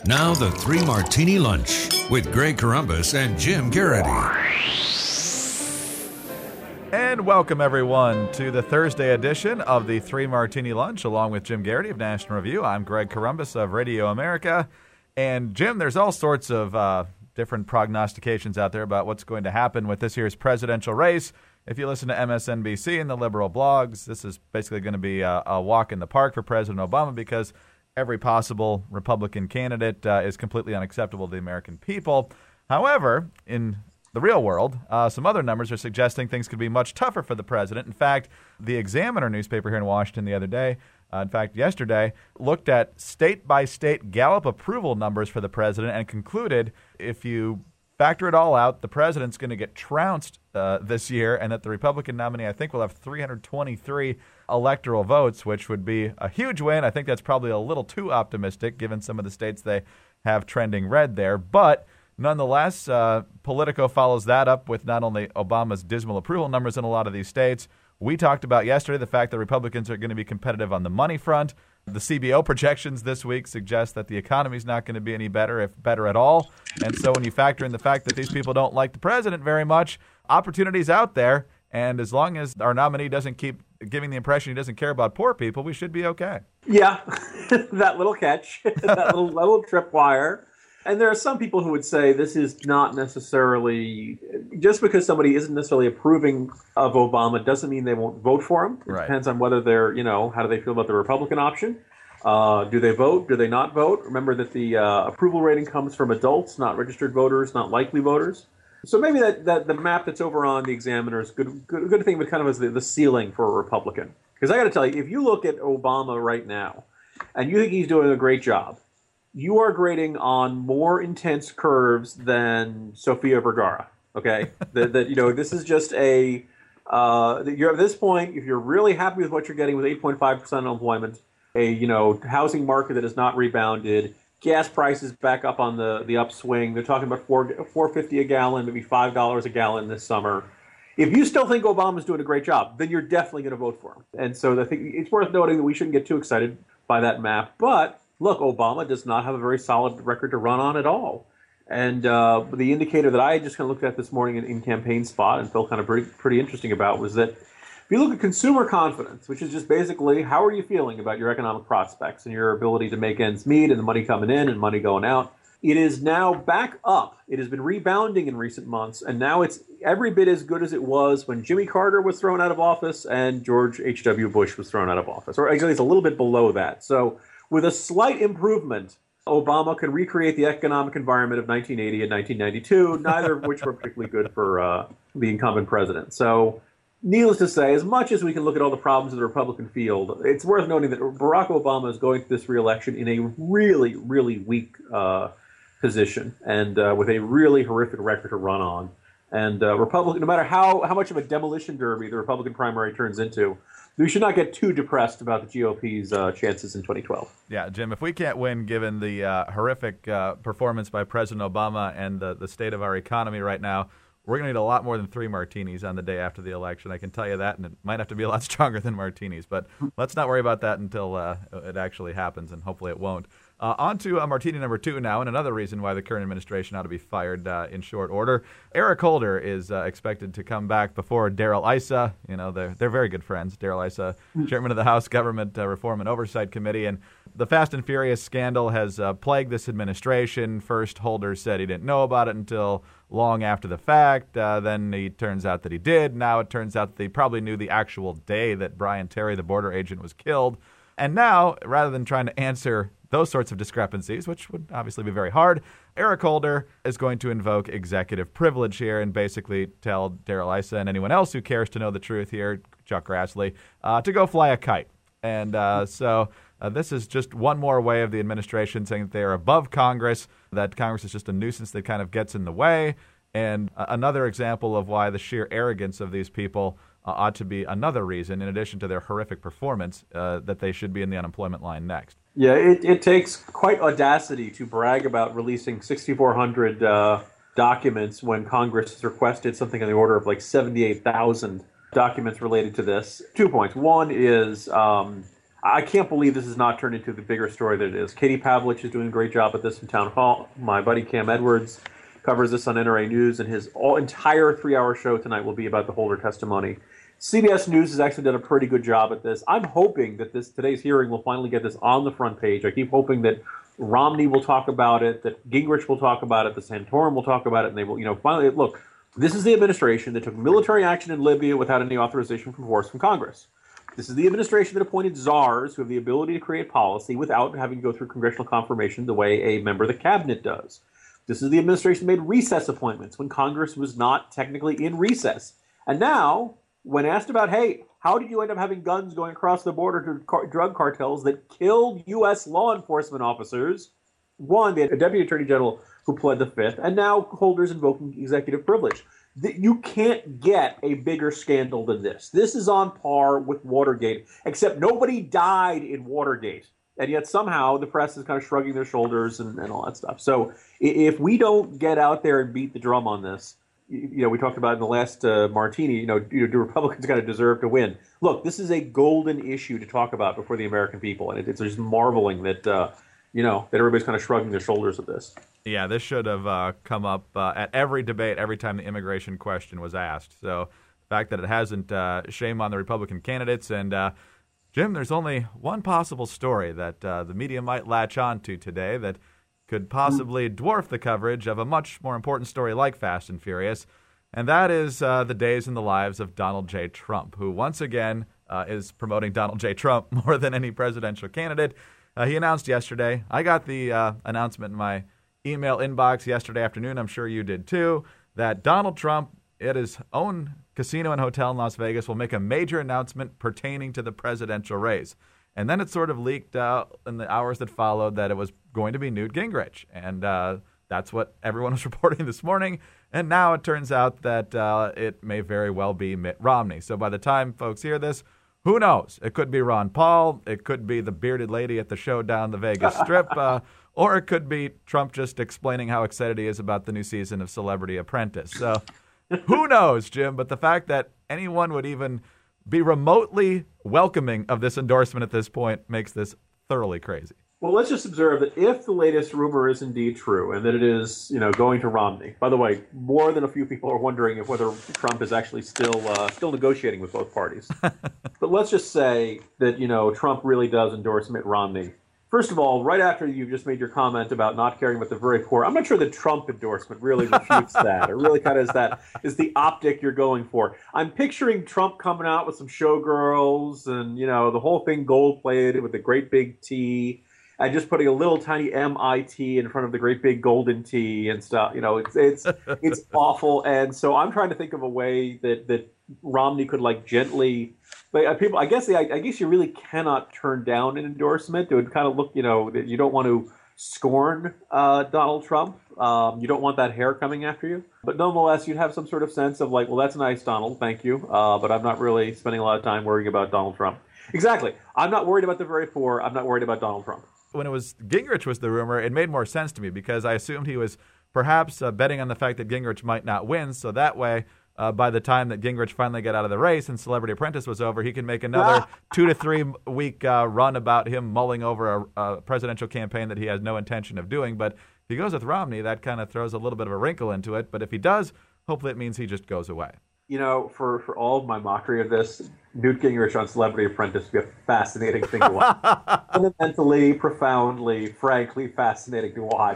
Now the Three Martini Lunch with Greg Corombos and Jim Garrity. And welcome, everyone, to the Thursday edition of the Three Martini Lunch, along with Jim Garrity of National Review. I'm Greg Corombos of Radio America. And, Jim, there's all sorts of different prognostications out there about what's going to happen with this year's presidential race. If you listen to MSNBC and the liberal blogs, this is basically going to be a walk in the park for President Obama because every possible Republican candidate is completely unacceptable to the American people. However, in the real world, some other numbers are suggesting things could be much tougher for the president. In fact, the Examiner newspaper here in Washington the other day, yesterday, looked at state-by-state Gallup approval numbers for the president and concluded if you factor it all out, the president's going to get trounced this year, and that the Republican nominee, I think, will have 323 electoral votes, which would be a huge win. I think that's probably a little too optimistic, given some of the states they have trending red there. But nonetheless, Politico follows that up with not only Obama's dismal approval numbers in a lot of these states. We talked about yesterday the fact that Republicans are going to be competitive on the money front. The CBO projections this week suggest that the economy is not going to be any better, if better at all. And so when you factor in the fact that these people don't like the president very much, opportunity's out there. And as long as our nominee doesn't keep giving the impression he doesn't care about poor people, we should be okay. Yeah, that little catch, that little tripwire. And there are some people who would say this is not necessarily, just because somebody isn't necessarily approving of Obama doesn't mean they won't vote for him. It depends on whether they're, how do they feel about the Republican option? Do they vote? Do they not vote? Remember that the approval rating comes from adults, not registered voters, not likely voters. So maybe that the map that's over on the Examiner is good thing, but kind of as the ceiling for a Republican. Because I got to tell you, if you look at Obama right now and you think he's doing a great job, you are grading on more intense curves than Sofia Vergara. Okay, this is just you're at this point. If you're really happy with what you're getting with 8.5% unemployment, a housing market that has not rebounded, gas prices back up on the upswing. They're talking about $4.50 a gallon, maybe $5 a gallon this summer. If you still think Obama's doing a great job, then you're definitely going to vote for him. And so I think it's worth noting that we shouldn't get too excited by that map, but look, Obama does not have a very solid record to run on at all. And the indicator that I just kind of looked at this morning in Campaign Spot and felt kind of pretty interesting about was that if you look at consumer confidence, which is just basically how are you feeling about your economic prospects and your ability to make ends meet and the money coming in and money going out, it is now back up. It has been rebounding in recent months, and now it's every bit as good as it was when Jimmy Carter was thrown out of office and George H.W. Bush was thrown out of office, or actually it's a little bit below that. So with a slight improvement, Obama can recreate the economic environment of 1980 and 1992, neither of which were particularly good for the incumbent president. So needless to say, as much as we can look at all the problems of the Republican field, it's worth noting that Barack Obama is going through this re-election in a really, really weak position and with a really horrific record to run on. And Republican, no matter how much of a demolition derby the Republican primary turns into, we should not get too depressed about the GOP's chances in 2012. Yeah, Jim, if we can't win given the horrific performance by President Obama and the state of our economy right now, we're going to need a lot more than 3 martinis on the day after the election. I can tell you that, and it might have to be a lot stronger than martinis. But let's not worry about that until it actually happens, and hopefully it won't. On to martini number 2 now, and another reason why the current administration ought to be fired in short order. Eric Holder is expected to come back before Darrell Issa. They're very good friends. Darrell Issa, chairman of the House Government Reform and Oversight Committee. And the Fast and Furious scandal has plagued this administration. First, Holder said he didn't know about it until long after the fact. Then it turns out that he did. Now it turns out that they probably knew the actual day that Brian Terry, the border agent, was killed. And now, rather than trying to answer those sorts of discrepancies, which would obviously be very hard, Eric Holder is going to invoke executive privilege here and basically tell Darrell Issa and anyone else who cares to know the truth here, Chuck Grassley, to go fly a kite. And so this is just one more way of the administration saying that they are above Congress, that Congress is just a nuisance that kind of gets in the way, and another example of why the sheer arrogance of these people ought to be another reason, in addition to their horrific performance, that they should be in the unemployment line next. Yeah, it takes quite audacity to brag about releasing 6,400 documents when Congress has requested something in the order of like 78,000 documents related to this. 2 points. One is I can't believe this has not turned into the bigger story that it is. Katie Pavlich is doing a great job at this in Town Hall. My buddy Cam Edwards covers this on NRA News, and his entire 3-hour show tonight will be about the Holder testimony. CBS News has actually done a pretty good job at this. I'm hoping that today's hearing will finally get this on the front page. I keep hoping that Romney will talk about it, that Gingrich will talk about it, that Santorum will talk about it, and they will, finally, look, this is the administration that took military action in Libya without any authorization from force from Congress. This is the administration that appointed czars who have the ability to create policy without having to go through congressional confirmation the way a member of the cabinet does. This is the administration that made recess appointments when Congress was not technically in recess. And now, when asked about, hey, how did you end up having guns going across the border to drug cartels that killed U.S. law enforcement officers? One, they had a deputy attorney general who pled the fifth, and now Holder's invoking executive privilege. You can't get a bigger scandal than this. This is on par with Watergate, except nobody died in Watergate. And yet somehow the press is kind of shrugging their shoulders and all that stuff. So if we don't get out there and beat the drum on this, we talked about in the last Martini, do Republicans kind of deserve to win? Look, this is a golden issue to talk about before the American people. And it's just marveling that, that everybody's kind of shrugging their shoulders at this. Yeah, this should have come up at every debate, every time the immigration question was asked. So the fact that it hasn't, shame on the Republican candidates. And, Jim, there's only one possible story that the media might latch on to today that could possibly dwarf the coverage of a much more important story like Fast and Furious, and that is the days in the lives of Donald J. Trump, who once again is promoting Donald J. Trump more than any presidential candidate. He announced yesterday, I got the announcement in my email inbox yesterday afternoon, I'm sure you did too, that Donald Trump at his own casino and hotel in Las Vegas will make a major announcement pertaining to the presidential race. And then it sort of leaked out in the hours that followed that it was going to be Newt Gingrich. And that's what everyone was reporting this morning. And now it turns out that it may very well be Mitt Romney. So by the time folks hear this, who knows? It could be Ron Paul. It could be the bearded lady at the show down the Vegas Strip. Or it could be Trump just explaining how excited he is about the new season of Celebrity Apprentice. So who knows, Jim? But the fact that anyone would even be remotely welcoming of this endorsement at this point makes this thoroughly crazy. Well, let's just observe that if the latest rumor is indeed true and that it is, going to Romney. By the way, more than a few people are wondering if whether Trump is actually still negotiating with both parties. But let's just say that, Trump really does endorse Mitt Romney. First of all, right after you just made your comment about not caring about the very poor, I'm not sure the Trump endorsement really refutes that. It really kind of is the optic you're going for. I'm picturing Trump coming out with some showgirls and, the whole thing gold-plated with a great big T and just putting a little tiny MIT in front of the great big golden T and stuff. It's awful. And so I'm trying to think of a way that Romney could gently. But people, I guess you really cannot turn down an endorsement. It would kind of look, that you don't want to scorn Donald Trump. You don't want that hair coming after you. But nonetheless, you'd have some sort of sense of well, that's nice, Donald, thank you. But I'm not really spending a lot of time worrying about Donald Trump. Exactly. I'm not worried about the very poor. I'm not worried about Donald Trump. When it was Gingrich was the rumor, it made more sense to me because I assumed he was perhaps betting on the fact that Gingrich might not win. So that way, by the time that Gingrich finally got out of the race and Celebrity Apprentice was over, he can make another 2 to 3 week run about him mulling over a presidential campaign that he has no intention of doing. But if he goes with Romney, that kind of throws a little bit of a wrinkle into it. But if he does, hopefully it means he just goes away. For all of my mockery of this, Newt Gingrich on Celebrity Apprentice would be a fascinating thing to watch. Fundamentally, profoundly, frankly fascinating to watch.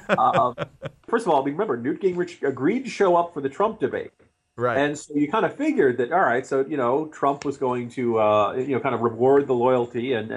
First of all, remember, Newt Gingrich agreed to show up for the Trump debate. Right. And so you kind of figured that, all right, so, Trump was going to, kind of reward the loyalty and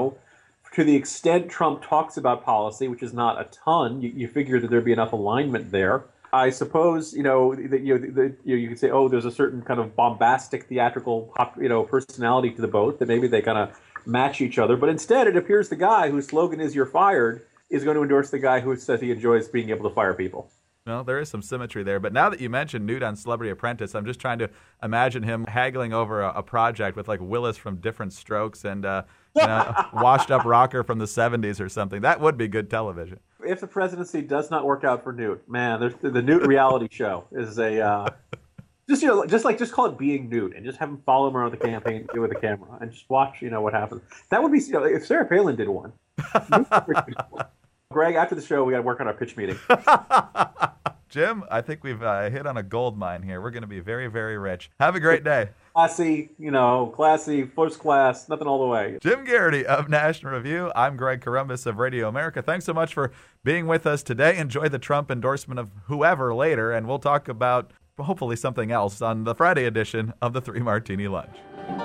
to the extent Trump talks about policy, which is not a ton, you figure that there'd be enough alignment there. I suppose, you could say, oh, there's a certain kind of bombastic, theatrical, personality to the both, that maybe they kind of match each other. But instead, it appears the guy whose slogan is "You're fired" is going to endorse the guy who says he enjoys being able to fire people. Well, there is some symmetry there. But now that you mentioned Newt on Celebrity Apprentice, I'm just trying to imagine him haggling over a project with Willis from Different Strokes and washed up rocker from the 70s or something. That would be good television. If the presidency does not work out for Newt, man, the Newt reality show is Just call it being nude, and just have him follow him around the campaign with a camera, and just watch, what happens. That would be, if Sarah Palin did one. Greg, after the show, we got to work on our pitch meeting. Jim, I think we've hit on a gold mine here. We're going to be very, very rich. Have a great day. Classy, first class, nothing all the way. Jim Garrity of National Review. I'm Greg Corombos of Radio America. Thanks so much for being with us today. Enjoy the Trump endorsement of whoever later, and we'll talk about hopefully something else on the Friday edition of the Three Martini Lunch.